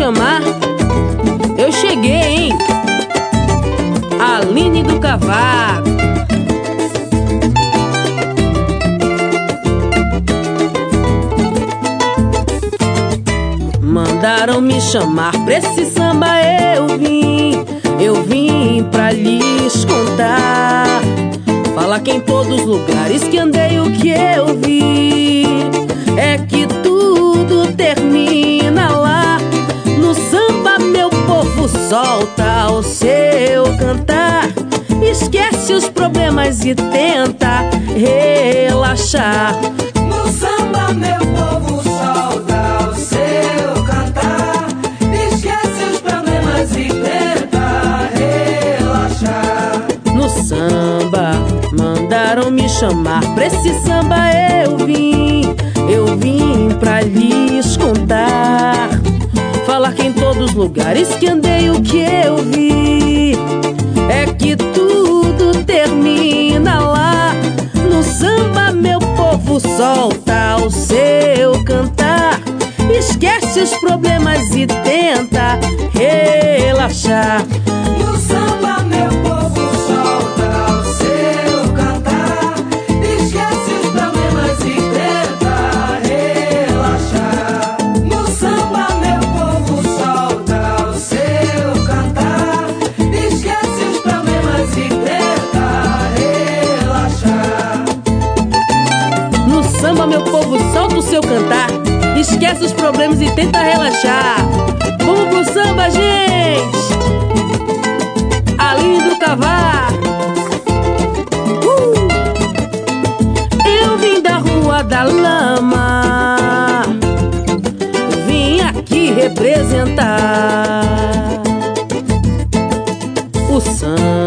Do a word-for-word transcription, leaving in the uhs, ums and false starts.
chamar, eu cheguei, hein? Aline do Cavaco. Mandaram me chamar pra esse samba, eu vim, eu vim pra lhes contar. Falar que em todos os lugares que andei o que eu vi é que tudo termina lá no samba. Meu povo solta o seu cantar, esquece os problemas e tenta relaxar. No samba meu povo solta o seu cantar, esquece os problemas e tenta relaxar. No samba mandaram me chamar pra esse samba, eu vim, eu vim pra lhes contar. Falar que em todos os lugares que andei o que eu vi é que tudo termina lá no samba. Meu povo solta o seu cantar, esquece os problemas e tenta relaxar. No samba meu povo solta o seu cantar, esquece os problemas e tenta relaxar. No samba meu povo solta o seu cantar, esquece os problemas e tenta relaxar. No samba meu povo solta o seu cantar, esquece os problemas e tenta relaxar. Vamos pro samba, gente! Aline do Cavaco. uh! Eu vim da Rua da Lama, vim aqui representar o samba.